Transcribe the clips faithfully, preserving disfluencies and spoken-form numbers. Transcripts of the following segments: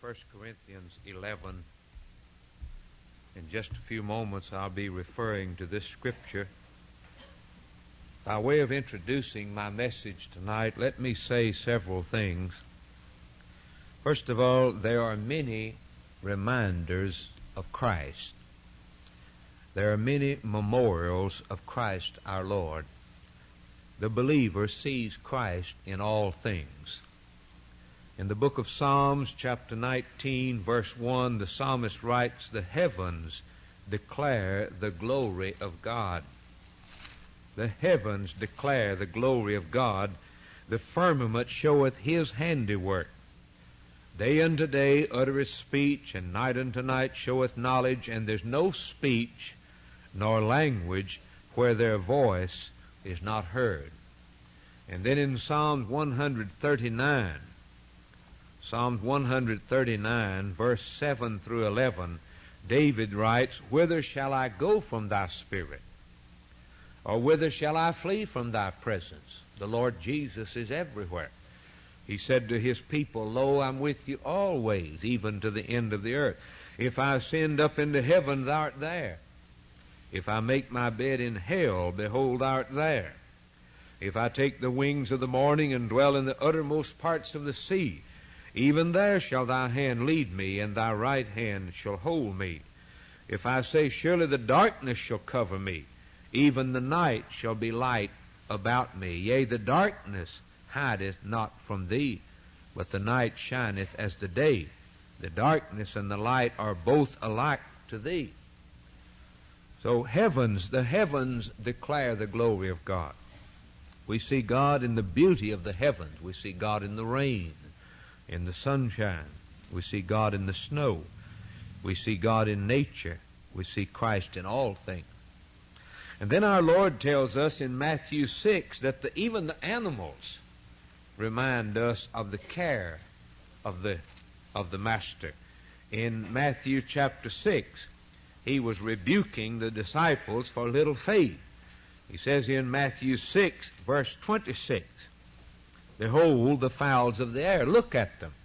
First Corinthians eleven. In just a few moments I'll be referring to this scripture. By way of introducing my message tonight, let me say several things. First of all, there are many reminders of Christ. There are many memorials of Christ our Lord. The believer sees Christ in all things. In the book of Psalms, chapter nineteen, verse one, the psalmist writes, "The heavens declare the glory of God." The heavens declare the glory of God. The firmament showeth his handiwork. Day unto day uttereth speech, and night unto night showeth knowledge, and there's no speech nor language where their voice is not heard. And then in Psalms one thirty-nine, Psalms one thirty-nine, verse seven through eleven, David writes, "Whither shall I go from thy spirit? Or whither shall I flee from thy presence?" The Lord Jesus is everywhere. He said to his people, "Lo, I'm with you always, even to the end of the earth. If I ascend up into heaven, thou art there. If I make my bed in hell, behold, thou art there. If I take the wings of the morning and dwell in the uttermost parts of the sea, even there shall thy hand lead me, and thy right hand shall hold me. If I say, surely the darkness shall cover me, even the night shall be light about me. Yea, the darkness hideth not from thee, but the night shineth as the day. The darkness and the light are both alike to thee." So heavens, the heavens declare the glory of God. We see God in the beauty of the heavens. We see God in the rain, in the sunshine. We see God in the snow. We see God in nature. We see Christ in all things. And then our Lord tells us in Matthew six that the, even the animals remind us of the care of the, of the Master. In Matthew chapter six, he was rebuking the disciples for little faith. He says in Matthew six, verse twenty-six, "Behold the fowls of the air." Look at them.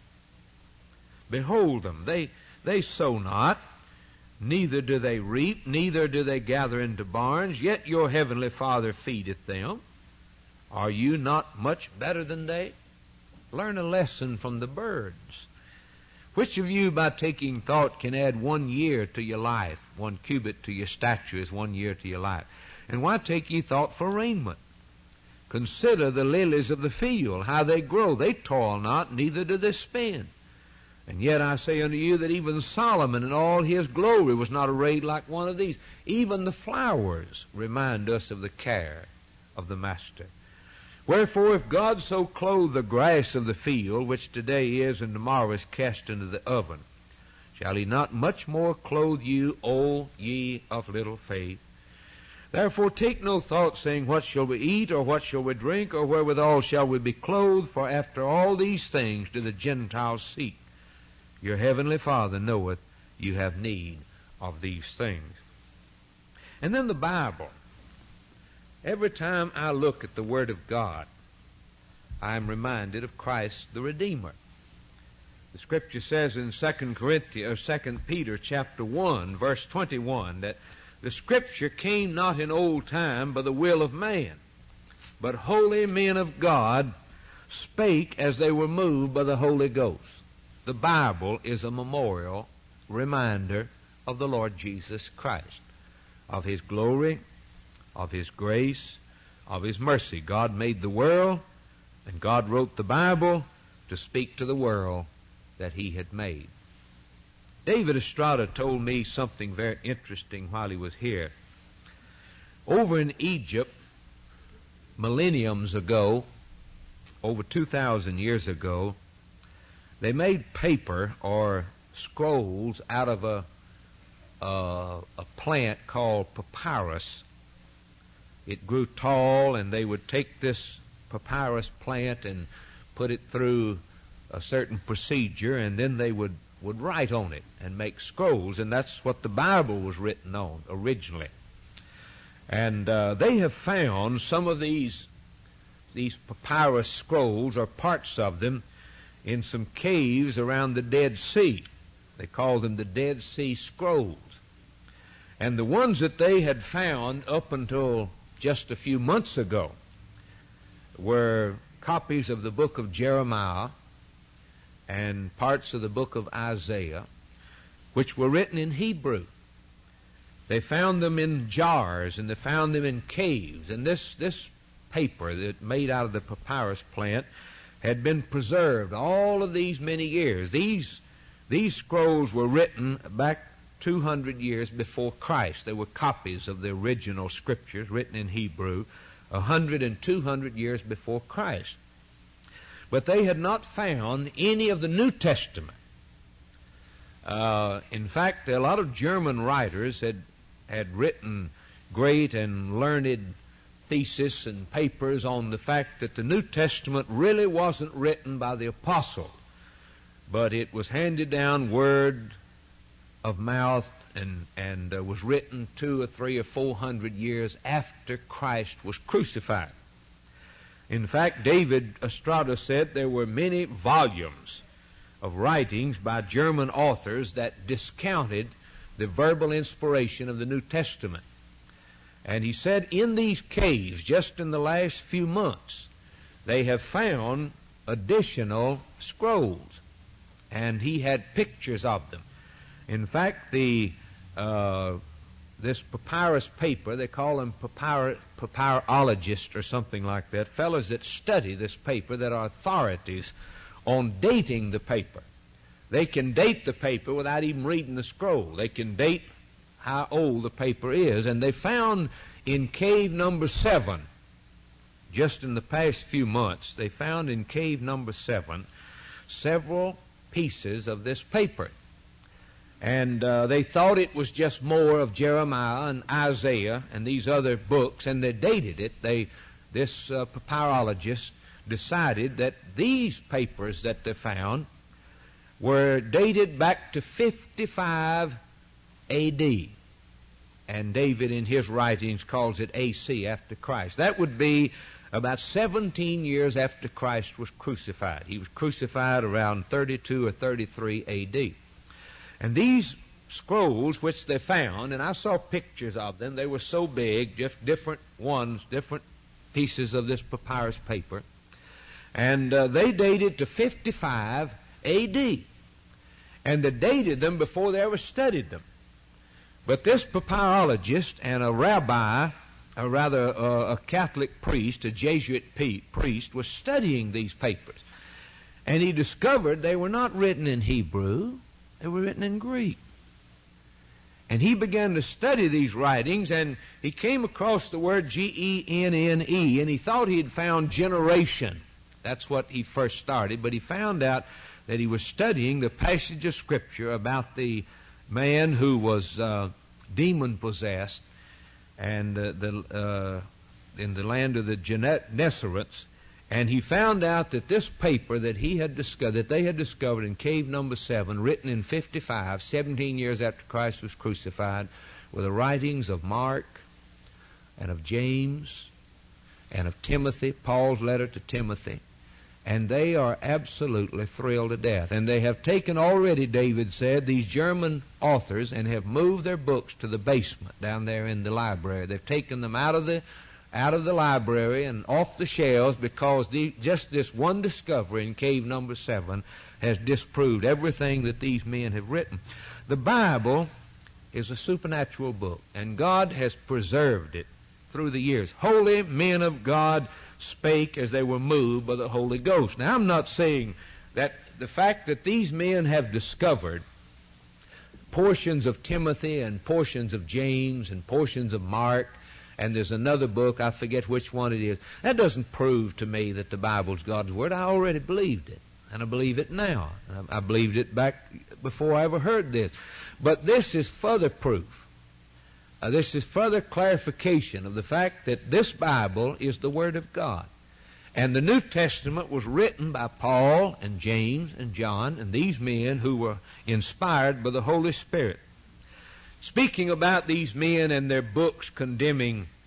Behold them. They, they sow not, neither do they reap, neither do they gather into barns, yet your heavenly Father feedeth them. Are you not much better than they? Learn a lesson from the birds. Which of you, by taking thought, can add one year to your life? One cubit to your stature is one year to your life. And why take ye thought for raiment? Consider the lilies of the field, how they grow. They toil not, neither do they spin. And yet I say unto you that even Solomon in all his glory was not arrayed like one of these. Even the flowers remind us of the care of the Master. Wherefore, if God so clothe the grass of the field, which today is and tomorrow is cast into the oven, shall he not much more clothe you, O ye of little faith? Therefore take no thought, saying, what shall we eat, or what shall we drink, or wherewithal shall we be clothed? For after all these things do the Gentiles seek. Your heavenly Father knoweth you have need of these things. And then the Bible. Every time I look at the Word of God, I am reminded of Christ the Redeemer. The Scripture says in Second Corinthians, or Second Peter chapter one, verse twenty-one, that the Scripture came not in old time by the will of man, but holy men of God spake as they were moved by the Holy Ghost. The Bible is a memorial reminder of the Lord Jesus Christ, of His glory, of His grace, of His mercy. God made the world, and God wrote the Bible to speak to the world that He had made. David Estrada told me something very interesting while he was here. Over in Egypt, millenniums ago, over two thousand years ago, they made paper or scrolls out of a, uh, a plant called papyrus. It grew tall, and they would take this papyrus plant and put it through a certain procedure, and then they would would write on it and make scrolls, and that's what the Bible was written on originally. And uh, they have found some of these these papyrus scrolls, or parts of them, in some caves around the Dead Sea. They called them the Dead Sea Scrolls. And the ones that they had found up until just a few months ago were copies of the book of Jeremiah and parts of the book of Isaiah, which were written in Hebrew. They found them in jars, and they found them in caves. And this, this paper that made out of the papyrus plant had been preserved all of these many years. These, these scrolls were written back two hundred years before Christ. They were copies of the original scriptures written in Hebrew one hundred and two hundred years before Christ. But they had not found any of the New Testament. Uh, in fact, a lot of German writers had, had written great and learned theses and papers on the fact that the New Testament really wasn't written by the apostle, but it was handed down word of mouth and, and uh, was written two or three or four hundred years after Christ was crucified. In fact, David Estrada said there were many volumes of writings by German authors that discounted the verbal inspiration of the New Testament. And he said in these caves, just in the last few months, they have found additional scrolls, and he had pictures of them. In fact, the uh, this papyrus paper, they call them papyr papyrologists or something like that, fellows that study this paper, that are authorities on dating the paper. They can date the paper without even reading the scroll. They can date how old the paper is. And they found in cave number seven, just in the past few months, they found in cave number seven several pieces of this paper. And uh, they thought it was just more of Jeremiah and Isaiah and these other books, and they dated it. They, this uh, papyrologist decided that these papers that they found were dated back to fifty-five A D And David in his writings calls it A C, after Christ. That would be about seventeen years after Christ was crucified. He was crucified around thirty-two or thirty-three A D And these scrolls which they found, and I saw pictures of them, they were so big, just different ones, different pieces of this papyrus paper, and uh, they dated to fifty-five A D And they dated them before they ever studied them. But this papyrologist and a rabbi, or rather uh, a Catholic priest, a Jesuit priest, was studying these papers. And he discovered they were not written in Hebrew, they were written in Greek. And he began to study these writings, and he came across the word G E N N E, and he thought he had found generation. That's what he first started, but he found out that he was studying the passage of Scripture about the man who was uh, demon-possessed and uh, the, uh, in the land of the Gennesarets, and he found out that this paper that he had discovered, that they had discovered in cave number seven, written in fifty-five, seventeen years after Christ was crucified, were the writings of Mark and of James and of Timothy, Paul's letter to Timothy. And they are absolutely thrilled to death. And they have taken already, David said, these German authors and have moved their books to the basement down there in the library. They've taken them out of the out of the library and off the shelves because the, just this one discovery in cave number seven has disproved everything that these men have written. The Bible is a supernatural book, and God has preserved it through the years. Holy men of God spake as they were moved by the Holy Ghost. Now, I'm not saying that the fact that these men have discovered portions of Timothy and portions of James and portions of Mark, and there's another book, I forget which one it is, that doesn't prove to me that the Bible's God's Word. I already believed it, and I believe it now. I, I believed it back before I ever heard this. But this is further proof. Uh, this is further clarification of the fact that this Bible is the Word of God. And the New Testament was written by Paul and James and John and these men who were inspired by the Holy Spirit. Speaking about these men and their books condemning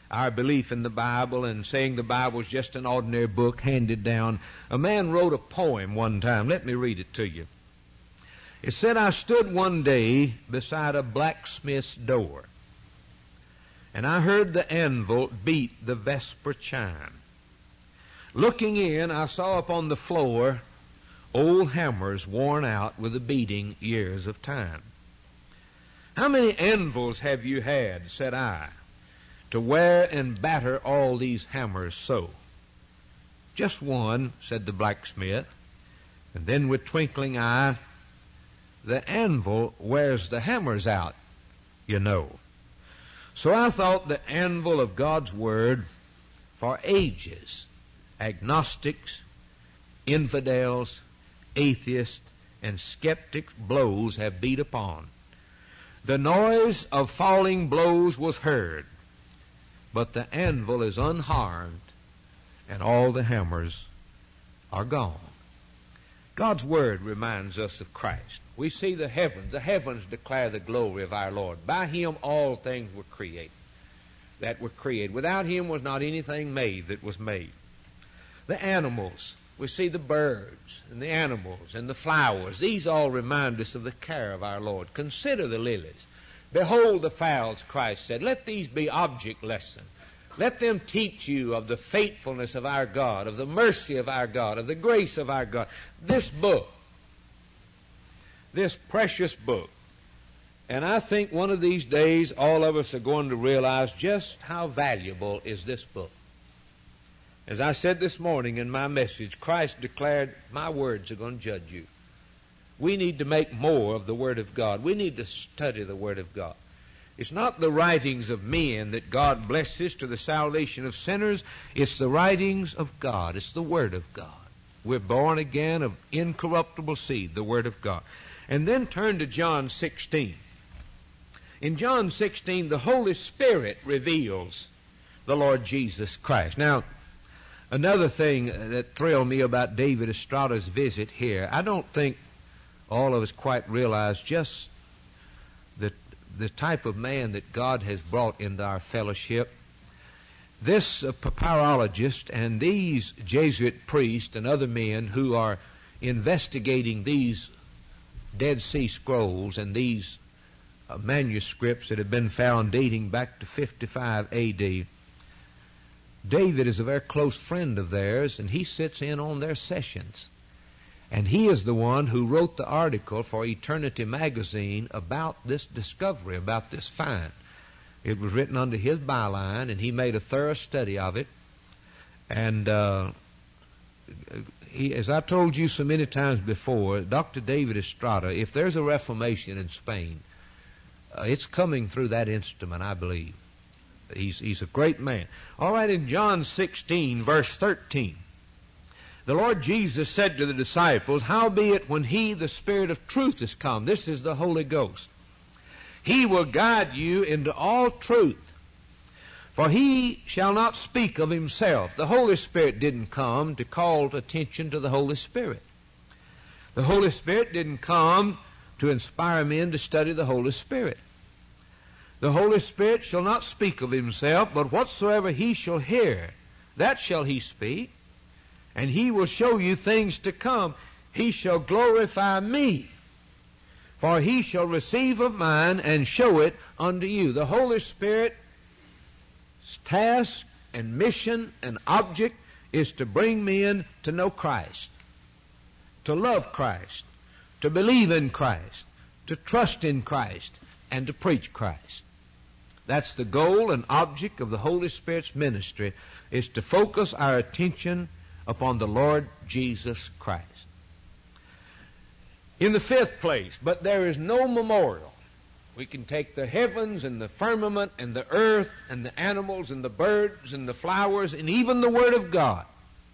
our belief in the Bible and saying the Bible is just an ordinary book handed down, a man wrote a poem one time. Let me read it to you. It said, I stood one day beside a blacksmith's door, and I heard the anvil beat the vesper chime. Looking in, I saw upon the floor old hammers worn out with the beating years of time. How many anvils have you had, said I, to wear and batter all these hammers so? Just one, said the blacksmith, and then with twinkling eye, the anvil wears the hammers out, you know. So I thought the anvil of God's Word for ages, agnostics, infidels, atheists, and skeptics' blows have beat upon. The noise of falling blows was heard, but the anvil is unharmed, and all the hammers are gone. God's Word reminds us of Christ. We see the heavens. The heavens declare the glory of our Lord. By Him all things were created that were created. Without Him was not anything made that was made. The animals, we see the birds and the animals and the flowers. These all remind us of the care of our Lord. Consider the lilies. Behold the fowls, Christ said. Let these be object lessons. Let them teach you of the faithfulness of our God, of the mercy of our God, of the grace of our God. This book, this precious book, and I think one of these days all of us are going to realize just how valuable is this book. As I said this morning in my message, Christ declared, my words are going to judge you. We need to make more of the Word of God. We need to study the Word of God. It's not the writings of men that God blesses to the salvation of sinners. It's the writings of God. It's the Word of God. We're born again of incorruptible seed, the Word of God. And then turn to John sixteen. In John sixteen, the Holy Spirit reveals the Lord Jesus Christ. Now, another thing that thrilled me about David Estrada's visit here, I don't think all of us quite realize just the, the type of man that God has brought into our fellowship. This uh, papyrologist and these Jesuit priests and other men who are investigating these Dead Sea Scrolls and these uh, manuscripts that have been found dating back to fifty-five A D, David is a very close friend of theirs, and he sits in on their sessions. And he is the one who wrote the article for Eternity Magazine about this discovery, about this find. It was written under his byline, and he made a thorough study of it. And uh, he, as I told you so many times before, Doctor David Estrada, if there's a reformation in Spain, uh, it's coming through that instrument, I believe. He's, he's a great man. All right, in John sixteen, verse thirteen, the Lord Jesus said to the disciples, howbeit when He, the Spirit of truth, is come, this is the Holy Ghost, He will guide you into all truth. For He shall not speak of Himself. The Holy Spirit didn't come to call attention to the Holy Spirit. The Holy Spirit didn't come to inspire men to study the Holy Spirit. The Holy Spirit shall not speak of Himself, but whatsoever He shall hear, that shall He speak, and He will show you things to come. He shall glorify Me, for He shall receive of mine and show it unto you. The Holy Spirit's task and mission and object is to bring men to know Christ, to love Christ, to believe in Christ, to trust in Christ, and to preach Christ. That's the goal and object of the Holy Spirit's ministry, is to focus our attention upon the Lord Jesus Christ. In the fifth place, but there is no memorial. We can take the heavens and the firmament and the earth and the animals and the birds and the flowers and even the Word of God.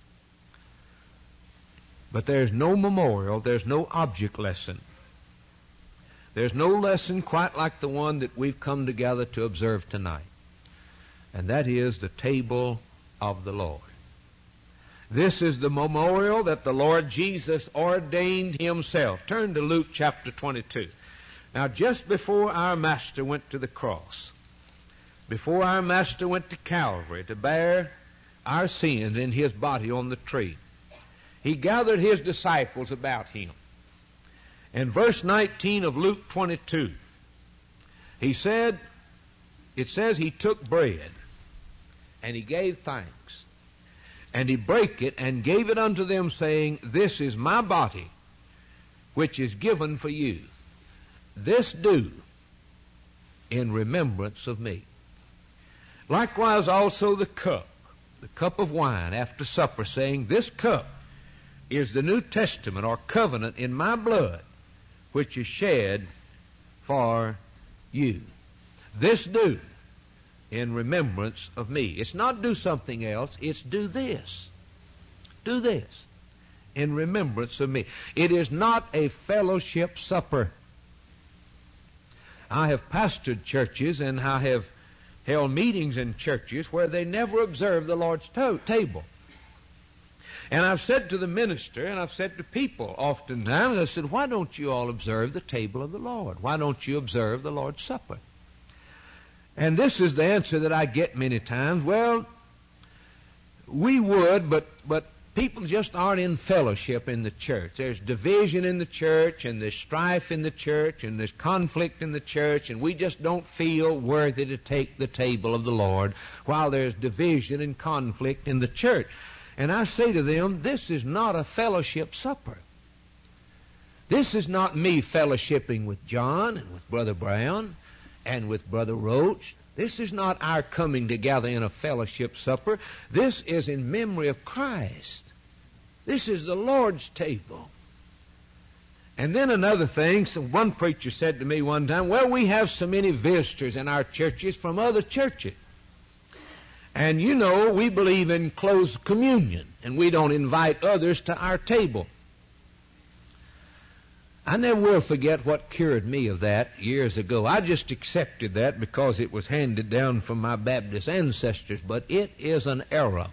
But there's no memorial, there's no object lesson. There's no lesson quite like the one that we've come together to observe tonight. And that is the table of the Lord. This is the memorial that the Lord Jesus ordained Himself. Turn to Luke chapter twenty-two. Now, just before our Master went to the cross, before our Master went to Calvary to bear our sins in His body on the tree, He gathered His disciples about Him. In verse nineteen of Luke twenty-two, He said, it says He took bread, and He gave thanks, and He brake it, and gave it unto them, saying, This is my body, which is given for you. This do in remembrance of me. Likewise also the cup, the cup of wine after supper, saying, This cup is the New Testament or covenant in my blood, which is shed for you. This do in remembrance of me. It's not do something else, it's do this. Do this in remembrance of me. It is not a fellowship supper. I have pastored churches and I have held meetings in churches where they never observe the Lord's to- table. And I've said to the minister, and I've said to people oftentimes, I said, why don't you all observe the table of the Lord? Why don't you observe the Lord's Supper? And this is the answer that I get many times. Well, we would, but but people just aren't in fellowship in the church. There's division in the church, and there's strife in the church, and there's conflict in the church, and we just don't feel worthy to take the table of the Lord while there's division and conflict in the church. And I say to them, this is not a fellowship supper. This is not me fellowshipping with John and with Brother Brown and with Brother Roach. This is not our coming together in a fellowship supper. This is in memory of Christ. This is the Lord's table. And then another thing, so one preacher said to me one time, well, we have so many visitors in our churches from other churches. And you know, we believe in closed communion, and we don't invite others to our table. I never will forget what cured me of that years ago. I just accepted that because it was handed down from my Baptist ancestors, but it is an error.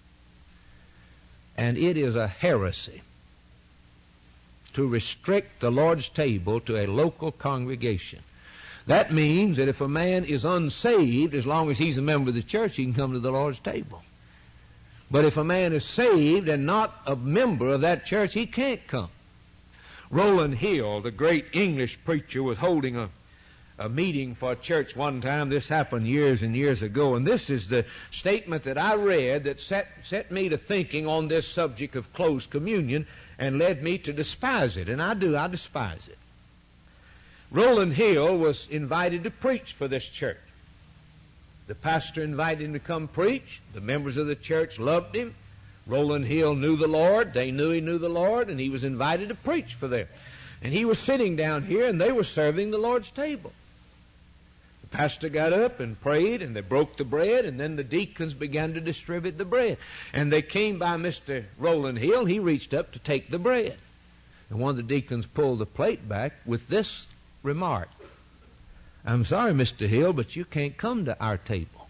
And it is a heresy to restrict the Lord's table to a local congregation. That means that if a man is unsaved, as long as he's a member of the church, he can come to the Lord's table. But if a man is saved and not a member of that church, he can't come. Rowland Hill, the great English preacher, was holding a, a meeting for a church one time. This happened years and years ago. And this is the statement that I read that set, set me to thinking on this subject of closed communion and led me to despise it. And I do, I despise it. Rowland Hill was invited to preach for this church. The pastor invited him to come preach. The members of the church loved him. Rowland Hill knew the Lord. They knew he knew the Lord, and he was invited to preach for them. And he was sitting down here, and they were serving the Lord's table. The pastor got up and prayed, and they broke the bread, and then the deacons began to distribute the bread. And they came by Mister Rowland Hill, and he reached up to take the bread. And one of the deacons pulled the plate back with this remark, I'm sorry, Mister Hill, but you can't come to our table.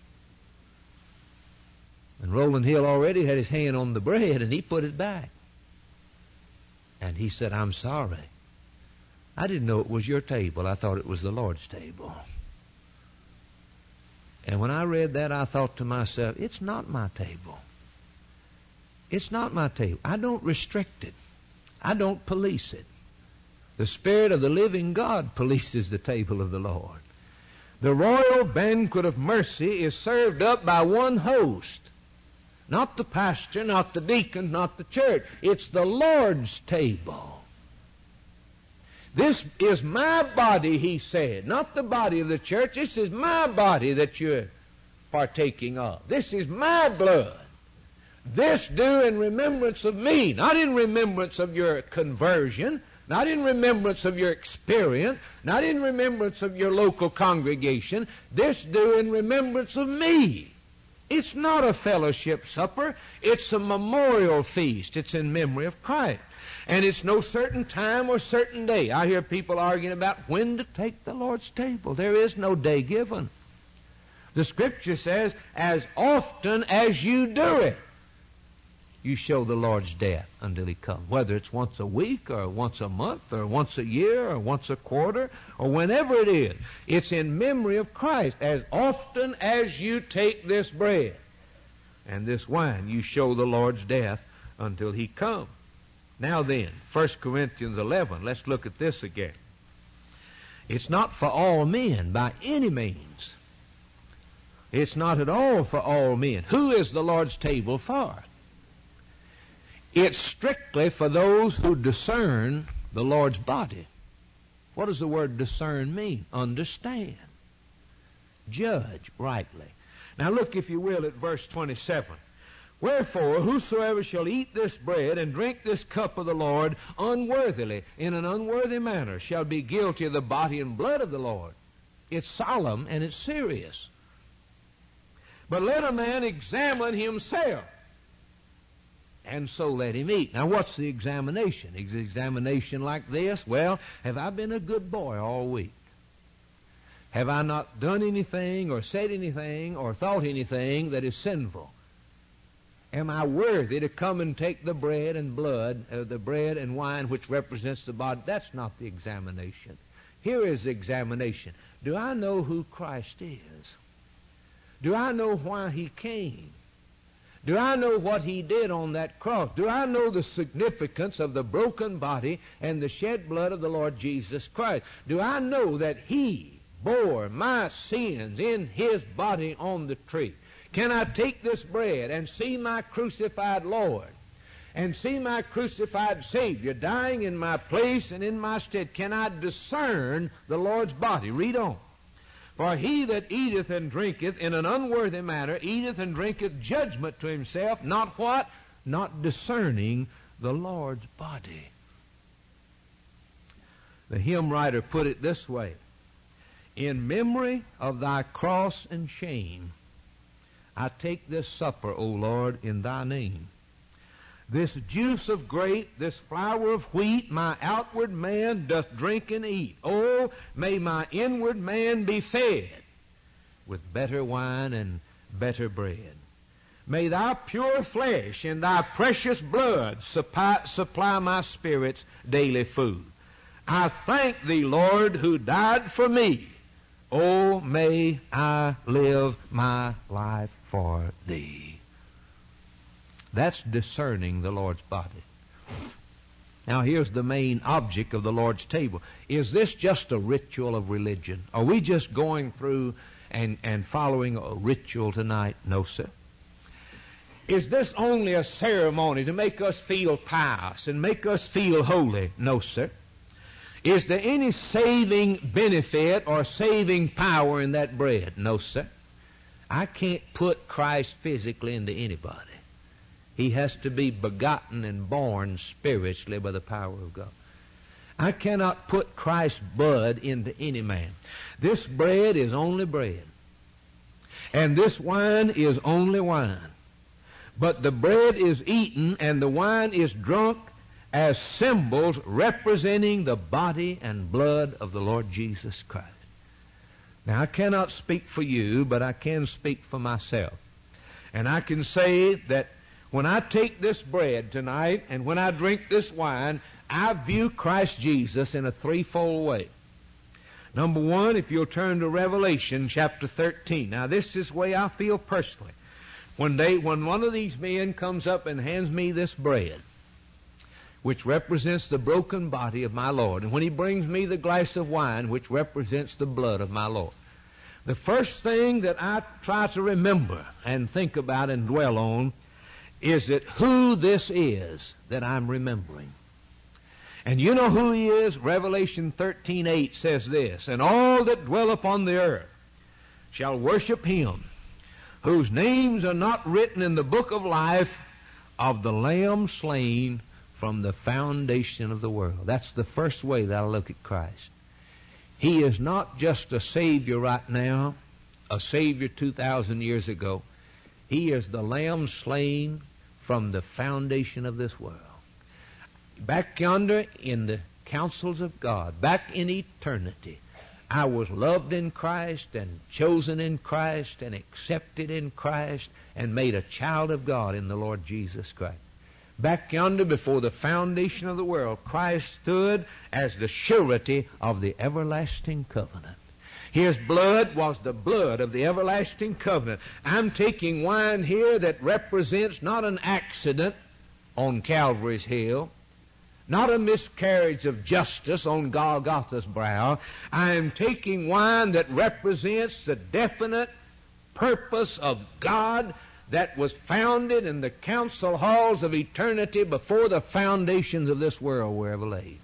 And Rowland Hill already had his hand on the bread, and he put it back. And he said, I'm sorry. I didn't know it was your table. I thought it was the Lord's table. And when I read that, I thought to myself, it's not my table. It's not my table. I don't restrict it. I don't police it. The Spirit of the living God polices the table of the Lord. The royal banquet of mercy is served up by one host. Not the pastor, not the deacon, not the church. It's the Lord's table. This is my body, he said. Not the body of the church. This is my body that you're partaking of. This is my blood. This do in remembrance of me. Not in remembrance of your conversion. Not in remembrance of your experience, not in remembrance of your local congregation. This do in remembrance of me. It's not a fellowship supper. It's a memorial feast. It's in memory of Christ. And it's no certain time or certain day. I hear people arguing about when to take the Lord's table. There is no day given. The Scripture says, as often as you do it. you show the Lord's death until he comes. Whether it's once a week or once a month or once a year or once a quarter or whenever it is, it's in memory of Christ. As often as you take this bread and this wine, you show the Lord's death until he comes. Now then, First Corinthians eleven, let's look at this again. It's not for all men by any means. It's not at all for all men. Who is the Lord's table for? It's strictly for those who discern the Lord's body. What does the word discern mean? Understand. Judge rightly. Now look, if you will, at verse twenty-seven. Wherefore, whosoever shall eat this bread and drink this cup of the Lord unworthily, in an unworthy manner, shall be guilty of the body and blood of the Lord. It's solemn and it's serious. But let a man examine himself, and so let him eat. Now, what's the examination? Is the examination like this? Well, have I been a good boy all week? Have I not done anything or said anything or thought anything that is sinful? Am I worthy to come and take the bread and blood, uh, the bread and wine which represents the body? That's not the examination. Here is the examination. Do I know who Christ is? Do I know why he came? Do I know what he did on that cross? Do I know the significance of the broken body and the shed blood of the Lord Jesus Christ? Do I know that he bore my sins in his body on the tree? Can I take this bread and see my crucified Lord and see my crucified Savior dying in my place and in my stead? Can I discern the Lord's body? Read on. For he that eateth and drinketh in an unworthy manner eateth and drinketh judgment to himself, not what? Not discerning the Lord's body. The hymn writer put it this way. In memory of thy cross and shame, I take this supper, O Lord, in thy name. This juice of grape, this flour of wheat, my outward man doth drink and eat. Oh, may my inward man be fed with better wine and better bread. May thy pure flesh and thy precious blood supply, supply my spirit's daily food. I thank thee, Lord, who died for me. Oh, may I live my life for thee. That's discerning the Lord's body. Now here's the main object of the Lord's table. Is this just a ritual of religion? Are we just going through and, and following a ritual tonight? No, sir. Is this only a ceremony to make us feel pious and make us feel holy? No, sir. Is there any saving benefit or saving power in that bread? No, sir. I can't put Christ physically into anybody. He has to be begotten and born spiritually by the power of God. I cannot put Christ's blood into any man. This bread is only bread. And this wine is only wine. But the bread is eaten and the wine is drunk as symbols representing the body and blood of the Lord Jesus Christ. Now, I cannot speak for you, but I can speak for myself. And I can say that when I take this bread tonight and when I drink this wine, I view Christ Jesus in a threefold way. Number one, if you'll turn to Revelation chapter thirteen. Now, this is the way I feel personally. When they, when one of these men comes up and hands me this bread, which represents the broken body of my Lord, and when he brings me the glass of wine, which represents the blood of my Lord, the first thing that I try to remember and think about and dwell on is that who this is that I'm remembering. And you know who he is? Revelation thirteen eight says this, and all that dwell upon the earth shall worship him, whose names are not written in the book of life of the Lamb slain from the foundation of the world. That's the first way that I look at Christ. He is not just a Savior right now, a Savior two thousand years ago. He is the Lamb slain from the foundation of this world. Back yonder in the counsels of God, back in eternity, I was loved in Christ and chosen in Christ and accepted in Christ and made a child of God in the Lord Jesus Christ. Back yonder before the foundation of the world, Christ stood as the surety of the everlasting covenant. His blood was the blood of the everlasting covenant. I'm taking wine here that represents not an accident on Calvary's hill, not a miscarriage of justice on Golgotha's brow. I am taking wine that represents the definite purpose of God that was founded in the council halls of eternity before the foundations of this world were ever laid.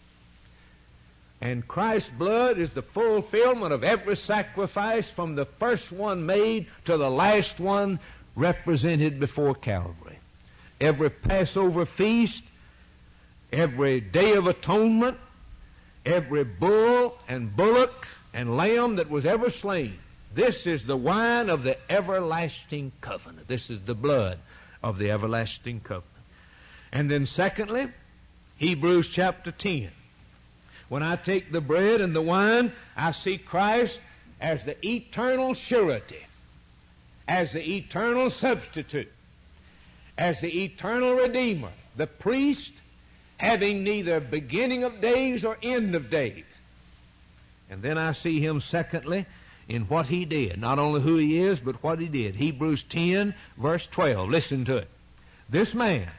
And Christ's blood is the fulfillment of every sacrifice from the first one made to the last one represented before Calvary. Every Passover feast, every Day of Atonement, every bull and bullock and lamb that was ever slain. This is the wine of the everlasting covenant. This is the blood of the everlasting covenant. And then secondly, Hebrews chapter ten. When I take the bread and the wine, I see Christ as the eternal surety, as the eternal substitute, as the eternal Redeemer, the priest having neither beginning of days or end of days. And then I see him, secondly, in what he did. Not only who he is, but what he did. Hebrews ten, verse twelve. Listen to it. This man,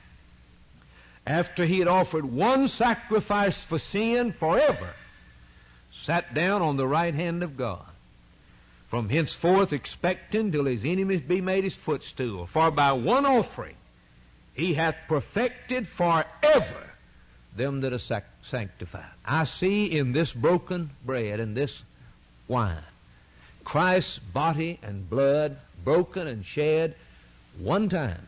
after he had offered one sacrifice for sin forever, sat down on the right hand of God, from henceforth expecting till his enemies be made his footstool. For by one offering he hath perfected forever them that are sac- sanctified. I see in this broken bread and this wine Christ's body and blood broken and shed one time,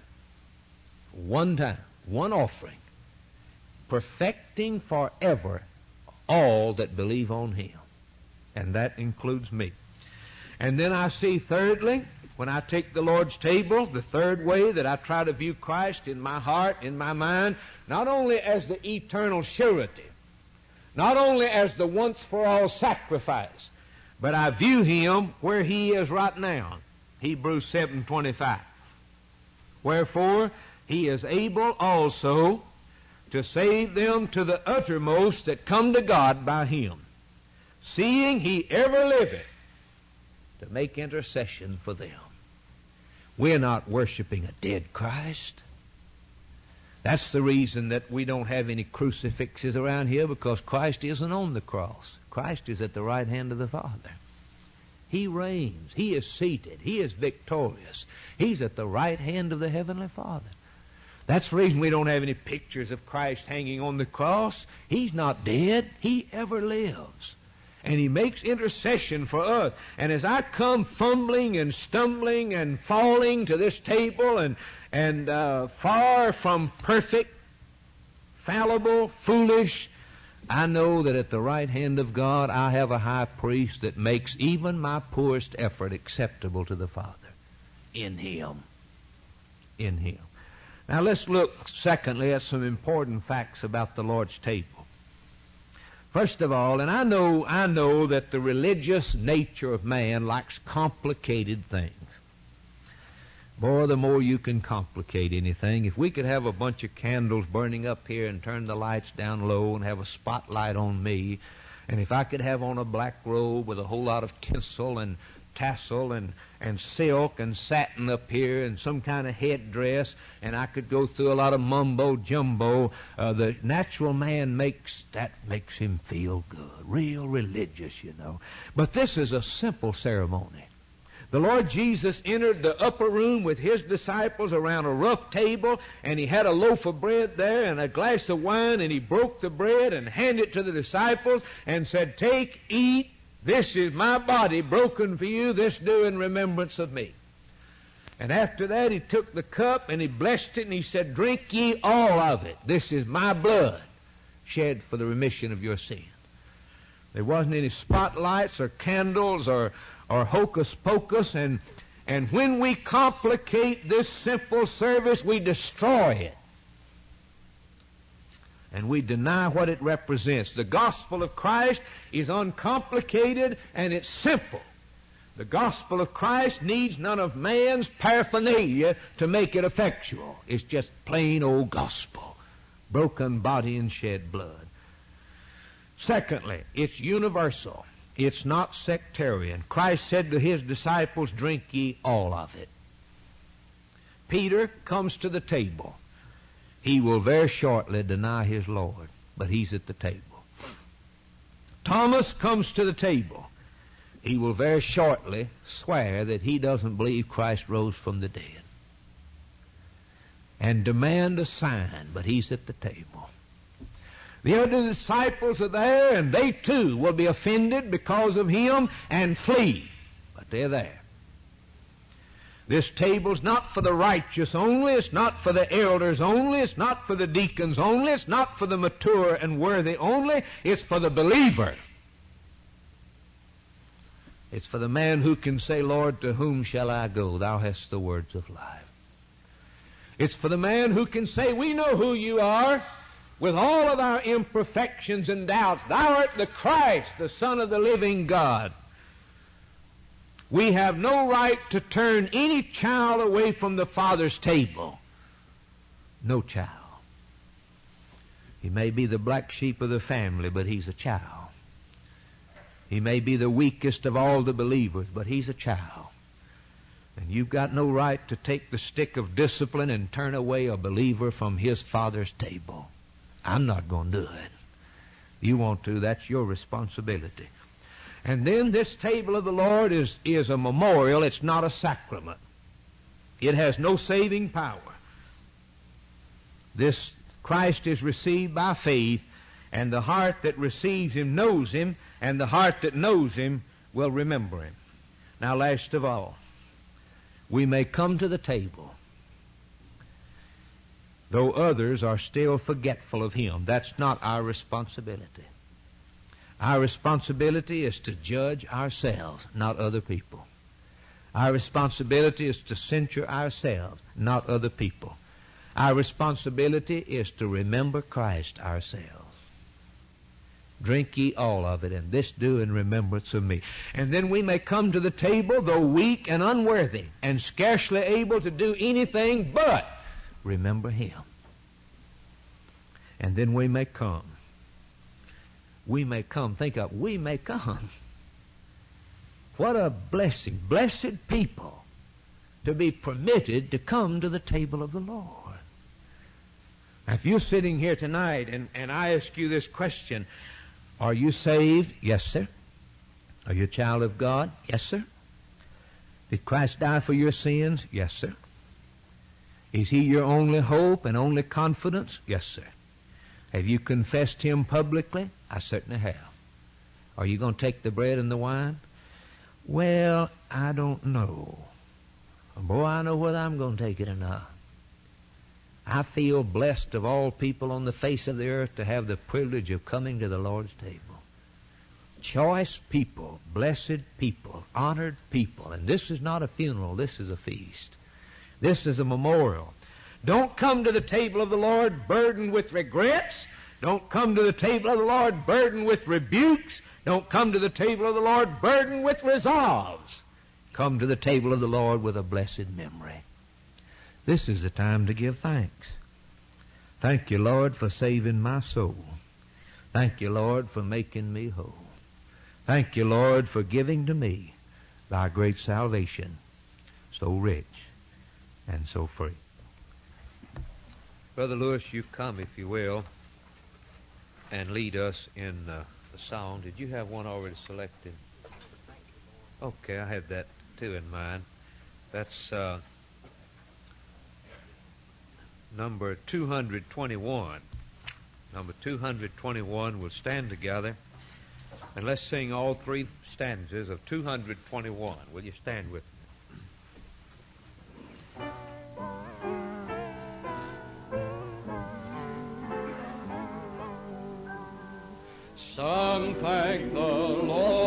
one time, one offering, perfecting forever all that believe on him. And that includes me. And then I see, thirdly, when I take the Lord's table, the third way that I try to view Christ in my heart, in my mind, not only as the eternal surety, not only as the once-for-all sacrifice, but I view him where he is right now. Hebrews seven twenty-five. Wherefore he is able also to save them to the uttermost that come to God by him, seeing he ever liveth to make intercession for them. We're not worshiping a dead Christ. That's the reason that we don't have any crucifixes around here, because Christ isn't on the cross. Christ is at the right hand of the Father. He reigns. He is seated. He is victorious. He's at the right hand of the Heavenly Father. That's the reason we don't have any pictures of Christ hanging on the cross. He's not dead. He ever lives. And he makes intercession for us. And as I come fumbling and stumbling and falling to this table and, and uh, far from perfect, fallible, foolish, I know that at the right hand of God I have a high priest that makes even my poorest effort acceptable to the Father. In him. In him. Now let's look, secondly, at some important facts about the Lord's table. First of all, and I know, I know that the religious nature of man likes complicated things. Boy, the more you can complicate anything. If we could have a bunch of candles burning up here and turn the lights down low and have a spotlight on me, and if I could have on a black robe with a whole lot of tinsel and tassel and, and silk and satin up here and some kind of headdress, and I could go through a lot of mumbo-jumbo, uh, the natural man makes, that makes him feel good, real religious, you know. But this is a simple ceremony. The Lord Jesus entered the upper room with his disciples around a rough table, and he had a loaf of bread there and a glass of wine, and he broke the bread and handed it to the disciples and said, "Take, eat, this is my body broken for you, this do in remembrance of me." And after that he took the cup and he blessed it and he said, "Drink ye all of it. This is my blood shed for the remission of your sin." There wasn't any spotlights or candles or or hocus pocus, and, and when we complicate this simple service, we destroy it. And we deny what it represents. The gospel of Christ is uncomplicated and it's simple. The gospel of Christ needs none of man's paraphernalia to make it effectual. It's just plain old gospel. broken body and shed blood. Secondly, it's universal. It's not sectarian. Christ said to his disciples, drink ye all of it. Peter comes to the table. He will very shortly deny his Lord, but he's at the table. Thomas comes to the table. He will very shortly swear that he doesn't believe Christ rose from the dead and demand a sign, but he's at the table. The other disciples are there, and they too will be offended because of him and flee, but they're there. This table's not for the righteous only, it's not for the elders only, it's not for the deacons only, it's not for the mature and worthy only, it's for the believer. It's for the man who can say, Lord, to whom shall I go? Thou hast the words of life. It's for the man who can say, we know who you are, with all of our imperfections and doubts. Thou art the Christ, the Son of the living God. We have no right to turn any child away from the Father's table. No child. He may be the black sheep of the family, but he's a child. He may be the weakest of all the believers, but he's a child. And you've got no right to take the stick of discipline and turn away a believer from his Father's table. I'm not going to do it. You want to, that's your responsibility. And then this table of the Lord is, is a memorial. It's not a sacrament. It has no saving power. This Christ is received by faith, and the heart that receives him knows him, and the heart that knows him will remember him. Now, last of all, we may come to the table, though others are still forgetful of him. That's not our responsibility. Our responsibility is to judge ourselves, not other people. Our responsibility is to censure ourselves, not other people. Our responsibility is to remember Christ ourselves. Drink ye all of it, and this do in remembrance of me. And then we may come to the table, though weak and unworthy, and scarcely able to do anything but remember him. And then we may come. We may come. Think of, we may come. What a blessing. Blessed people to be permitted to come to the table of the Lord. Now, if you're sitting here tonight and, and I ask you this question, are you saved? Yes, sir. Are you a child of God? Yes, sir. Did Christ die for your sins? Yes, sir. Is he your only hope and only confidence? Yes, sir. Have you confessed him publicly? I certainly have. Are you going to take the bread and the wine? Well, I don't know. Boy, I know whether I'm going to take it or not. I feel blessed of all people on the face of the earth to have the privilege of coming to the Lord's table. Choice people, blessed people, honored people. And this is not a funeral, this is a feast. This is a memorial. Don't come to the table of the Lord burdened with regrets. Don't come to the table of the Lord burdened with rebukes. Don't come to the table of the Lord burdened with resolves. Come to the table of the Lord with a blessed memory. This is the time to give thanks. Thank you, Lord, for saving my soul. Thank you, Lord, for making me whole. Thank you, Lord, for giving to me thy great salvation, so rich and so free. Brother Lewis, you come, if you will, and lead us in uh, the song. Did you have one already selected? Okay, I had that too in mind. That's uh, number two hundred twenty-one. Number two hundred twenty-one. We'll stand together and let's sing all three stanzas of two hundred twenty-one. Will you stand with me? Some thank the Lord